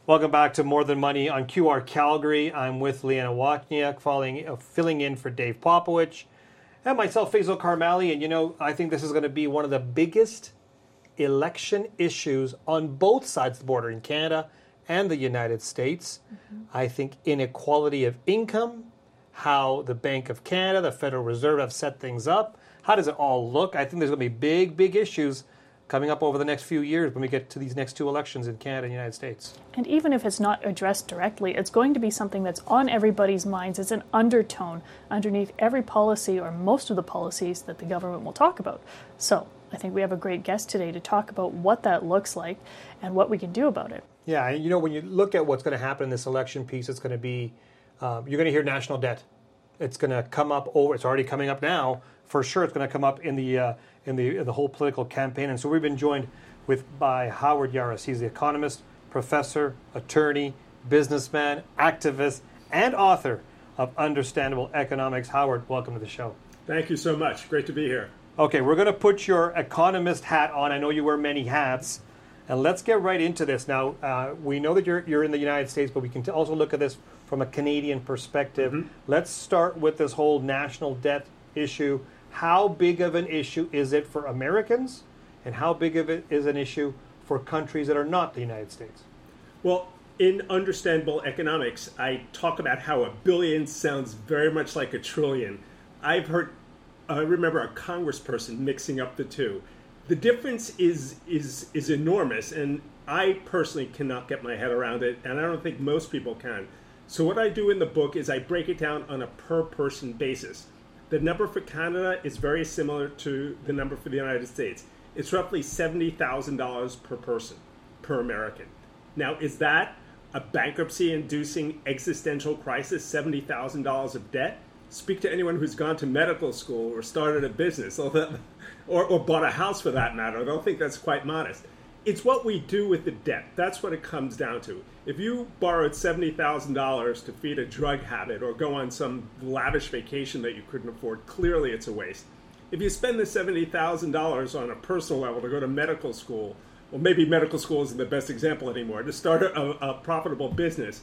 Welcome back to More Than Money on QR Calgary. I'm with Leanna Wozniak, filling in for Dave Popowich, and myself, Faisal Karmali. And I think this is going to be one of the biggest election issues on both sides of the border in Canada and the United States. I think inequality of income, how the Bank of Canada, the Federal Reserve have set things up. How does it all look? I think there's going to be big issues coming up over the next few years when we get to these next two elections in Canada and the United States. And even if it's not addressed directly, it's going to be something that's on everybody's minds. It's an undertone underneath every policy or most of the policies that the government will talk about. So I think we have a great guest today to talk about what that looks like and what we can do about it. Yeah, and when you look at what's going to happen in this election piece, it's going to be, you're going to hear national debt. It's going to come up it's already coming up now. For sure, it's going to come up in the whole political campaign. And so we've been joined by Howard Yaros. He's the economist, professor, attorney, businessman, activist, and author of Understandable Economics. Howard, welcome to the show. Thank you so much. Great to be here. Okay, we're going to put your economist hat on. I know you wear many hats. And let's get right into this. Now, we know that you're in the United States, but we can also look at this from a Canadian perspective. Mm-hmm. Let's start with this whole national debt issue. How big of an issue is it for Americans, and how big of it is an issue for countries that are not the United States? Well, in Understandable Economics, I talk about how a billion sounds very much like a trillion. I remember a congressperson mixing up the two. The difference is enormous, and I personally cannot get my head around it, and I don't think most people can. So what I do in the book is I break it down on a per-person basis. The number for Canada is very similar to the number for the United States. It's roughly $70,000 per person, per American. Now, is that a bankruptcy-inducing existential crisis, $70,000 of debt? Speak to anyone who's gone to medical school or started a business, or bought a house for that matter. They'll think that's quite modest. It's what we do with the debt. That's what it comes down to. If you borrowed $70,000 to feed a drug habit or go on some lavish vacation that you couldn't afford, clearly it's a waste. If you spend the $70,000 on a personal level to go to medical school, well, maybe medical school isn't the best example anymore, to start a profitable business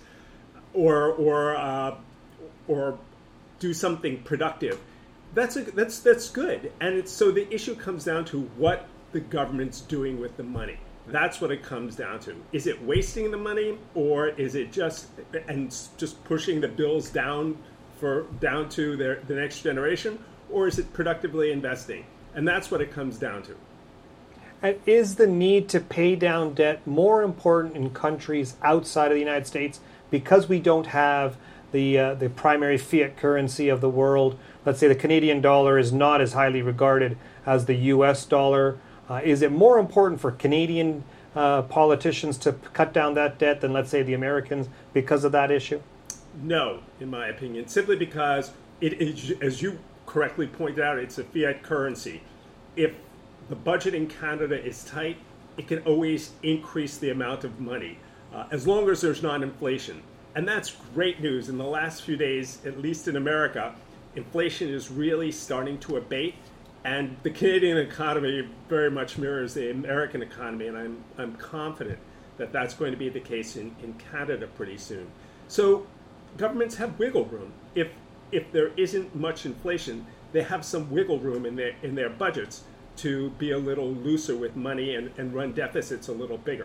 or do something productive, that's good. And so the issue comes down to what the government's doing with the money. That's what it comes down to. Is it wasting the money, or is it just pushing the bills down to the next generation, or is it productively investing? And that's what it comes down to. And is the need to pay down debt more important in countries outside of the United States because we don't have the primary fiat currency of the world? Let's say the Canadian dollar is not as highly regarded as the U.S. dollar. Is it more important for Canadian politicians to cut down that debt than, let's say, the Americans because of that issue? No, in my opinion, simply because it is, as you correctly pointed out, it's a fiat currency. If the budget in Canada is tight, it can always increase the amount of money, as long as there's not inflation. And that's great news. In the last few days, at least in America, inflation is really starting to abate. And the Canadian economy very much mirrors the American economy, and I'm confident that that's going to be the case in Canada pretty soon. So governments have wiggle room. If there isn't much inflation, they have some wiggle room in their budgets to be a little looser with money and run deficits a little bigger.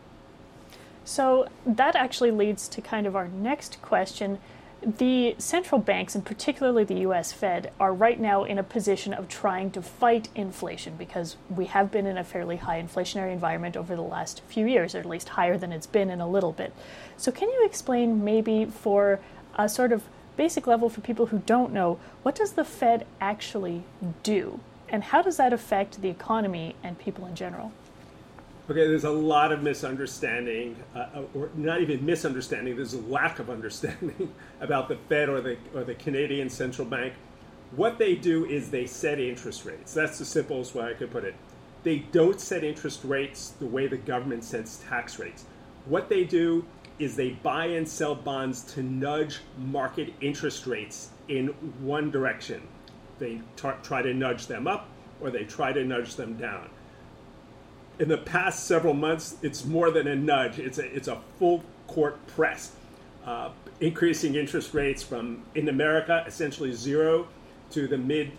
So that actually leads to kind of our next question. The central banks, and particularly the U.S. Fed, are right now in a position of trying to fight inflation because we have been in a fairly high inflationary environment over the last few years, or at least higher than it's been in a little bit. So can you explain maybe for a sort of basic level for people who don't know, what does the Fed actually do? And how does that affect the economy and people in general? Okay, there's a lot of misunderstanding, or not even misunderstanding, there's a lack of understanding about the Fed or the Canadian Central Bank. What they do is they set interest rates. That's the simplest way I could put it. They don't set interest rates the way the government sets tax rates. What they do is they buy and sell bonds to nudge market interest rates in one direction. They try to nudge them up, or they try to nudge them down. in the past several months, it's more than a nudge. It's a full court press, increasing interest rates from in America essentially 0 to the mid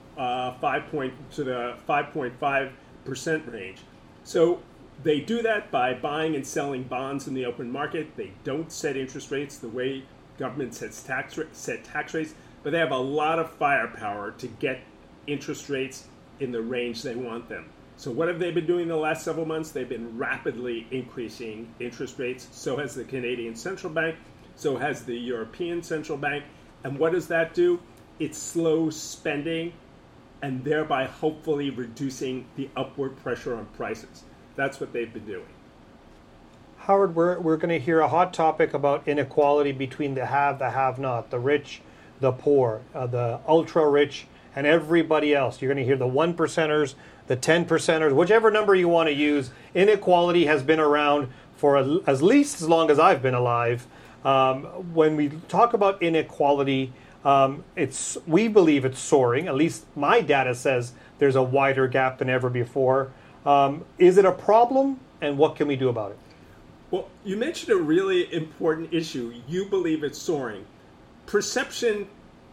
5.5% range. So they do that by buying and selling bonds in the open market. They don't set interest rates the way government set tax rates, but they have a lot of firepower to get interest rates in the range they want them. So what have they been doing the last several months? They've been rapidly increasing interest rates. So has the Canadian Central Bank. So has the European Central Bank. And what does that do? It slows spending and thereby hopefully reducing the upward pressure on prices. That's what they've been doing. Howard, we're going to hear a hot topic about inequality between the have-not, the rich, the poor, the ultra-rich, and everybody else. You're going to hear the 1%ers, the 10%ers, whichever number you want to use. Inequality has been around for at least as long as I've been alive. When we talk about inequality, we believe it's soaring. At least my data says there's a wider gap than ever before. Is it a problem, and what can we do about it? Well, you mentioned a really important issue. You believe it's soaring. Perception,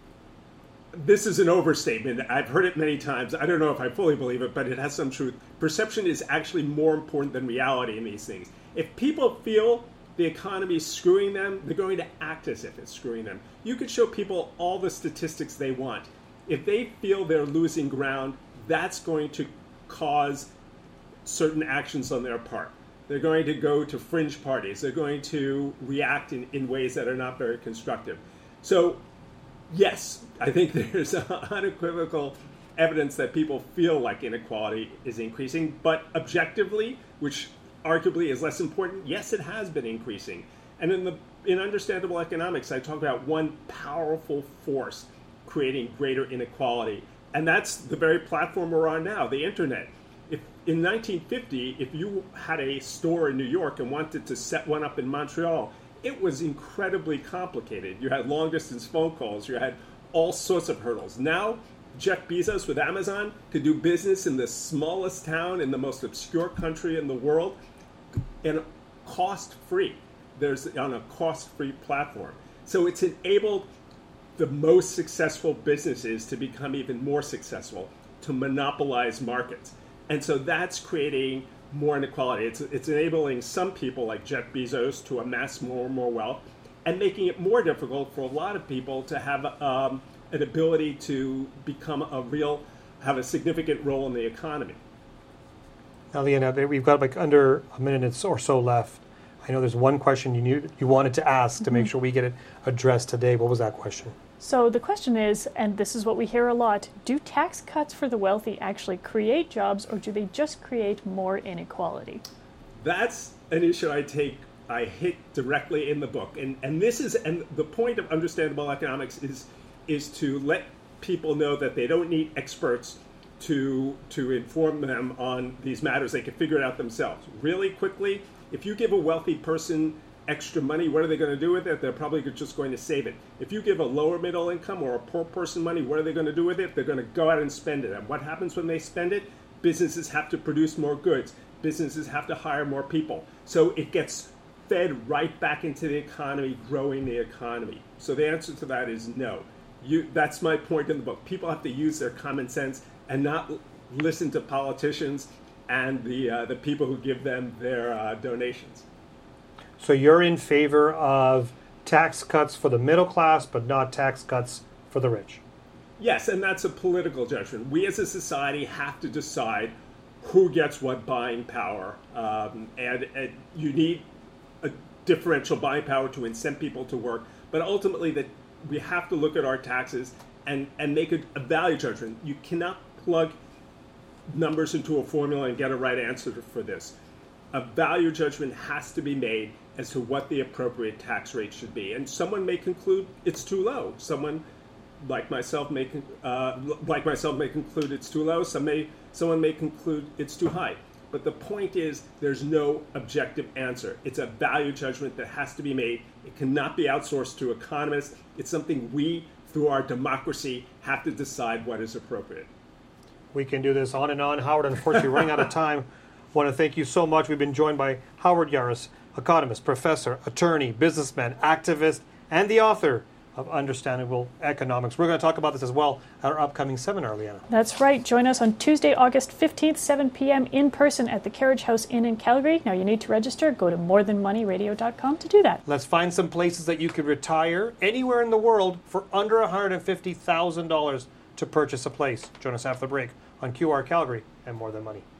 this is an overstatement. I've heard it many times. I don't know if I fully believe it, but it has some truth. Perception is actually more important than reality in these things. If people feel the economy is screwing them, they're going to act as if it's screwing them. You could show people all the statistics they want. If they feel they're losing ground, that's going to cause certain actions on their part. They're going to go to fringe parties. They're going to react in ways that are not very constructive. So, yes, I think there's unequivocal evidence that people feel like inequality is increasing, but objectively, which arguably is less important, yes, it has been increasing. And in Understandable Economics, I talk about one powerful force creating greater inequality, and that's the very platform we're on now, the internet. In 1950, if you had a store in New York and wanted to set one up in Montreal, it was incredibly complicated. You had long-distance phone calls. You had all sorts of hurdles. Now, Jeff Bezos with Amazon could do business in the smallest town in the most obscure country in the world and cost-free. There's on a cost-free platform. So it's enabled the most successful businesses to become even more successful, to monopolize markets. And so that's creating more inequality. It's enabling some people like Jeff Bezos to amass more and more wealth and making it more difficult for a lot of people to have an ability to become have a significant role in the economy. Now, Leanna, we've got like under a minute or so left. I know there's one question you wanted to ask to make sure we get it addressed today. What was that question? So the question is, and this is what we hear a lot, do tax cuts for the wealthy actually create jobs, or do they just create more inequality? That's an issue I hit directly in the book. And the point of Understandable Economics is to let people know that they don't need experts to inform them on these matters. They can figure it out themselves. Really quickly, if you give a wealthy person extra money, what are they going to do with it? They're probably just going to save it. If you give a lower middle income or a poor person money, what are they going to do with it? They're going to go out and spend it. And what happens when they spend it? Businesses have to produce more goods. Businesses have to hire more people. So it gets fed right back into the economy, growing the economy. So the answer to that is no. That's my point in the book. People have to use their common sense and not listen to politicians and the people who give them their donations. So you're in favor of tax cuts for the middle class, but not tax cuts for the rich? Yes, and that's a political judgment. We as a society have to decide who gets what buying power. And you need a differential buying power to incent people to work. But ultimately, that we have to look at our taxes and make a value judgment. You cannot plug numbers into a formula and get a right answer for this. A value judgment has to be made as to what the appropriate tax rate should be. And someone may conclude it's too low. Someone like myself may conclude it's too low. Someone may conclude it's too high. But the point is, there's no objective answer. It's a value judgment that has to be made. It cannot be outsourced to economists. It's something we, through our democracy, have to decide what is appropriate. We can do this on and on, Howard. Unfortunately, we're running out of time. want to thank you so much. We've been joined by Howard Yaros, economist, professor, attorney, businessman, activist, and the author of Understandable Economics. We're going to talk about this as well at our upcoming seminar, Leanna. That's right. Join us on Tuesday, August 15th, 7 p.m. in person at the Carriage House Inn in Calgary. Now, you need to register. Go to morethanmoneyradio.com to do that. Let's find some places that you could retire anywhere in the world for under $150,000 to purchase a place. Join us after the break on QR Calgary and More Than Money.